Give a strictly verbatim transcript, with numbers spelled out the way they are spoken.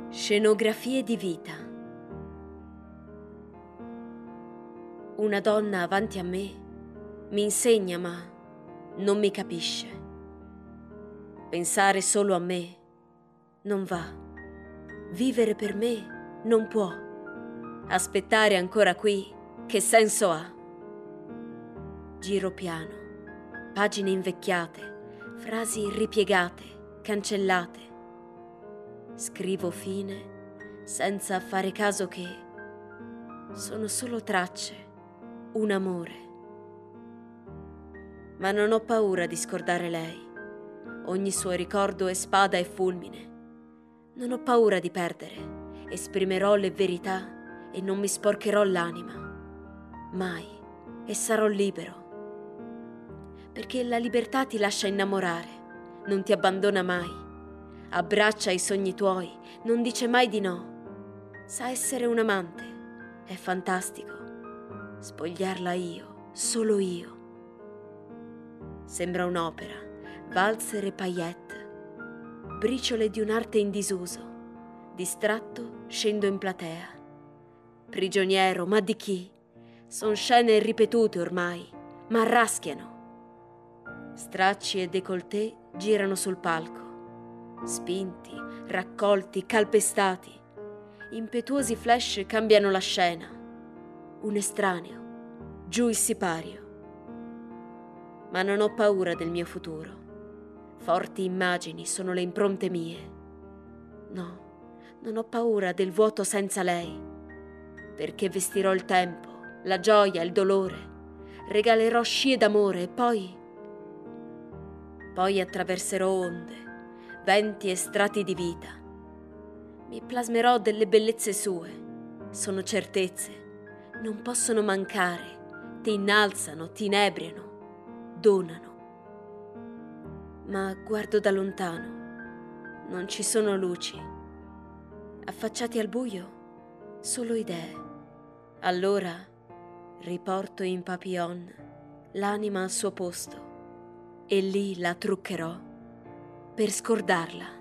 Scenografie di vita. Una donna avanti a me mi insegna ma non mi capisce. Pensare solo a me non va. Vivere per me non può. Aspettare ancora qui che senso ha? Giro piano, pagine invecchiate, frasi ripiegate, cancellate. Scrivo fine senza fare caso che sono solo tracce, un amore. Ma non ho paura di scordare lei. Ogni suo ricordo è spada e fulmine. Non ho paura di perdere. Esprimerò le verità e non mi sporcherò l'anima. Mai. E sarò libero. Perché la libertà ti lascia innamorare, non ti abbandona mai. Abbraccia i sogni tuoi, non dice mai di no. Sa essere un amante, è fantastico. Spogliarla io, solo io. Sembra un'opera, valzer e paillette, briciole di un'arte in disuso. Distratto, scendo in platea. Prigioniero, ma di chi? Son scene ripetute ormai, ma raschiano. Stracci e décolleté girano sul palco. Spinti, raccolti, calpestati. Impetuosi flash cambiano la scena. Un estraneo, giù il sipario. Ma non ho paura del mio futuro. Forti immagini sono le impronte mie. No, non ho paura del vuoto senza lei, perché vestirò il tempo, la gioia, il dolore. Regalerò scie d'amore e poi... Poi attraverserò onde, venti e strati di vita. Mi plasmerò delle bellezze sue. Sono certezze, non possono mancare. Ti innalzano, ti inebriano, donano. Ma guardo da lontano. Non ci sono luci. Affacciati al buio, solo idee. Allora riporto in papillon l'anima al suo posto e lì la truccherò per scordarla.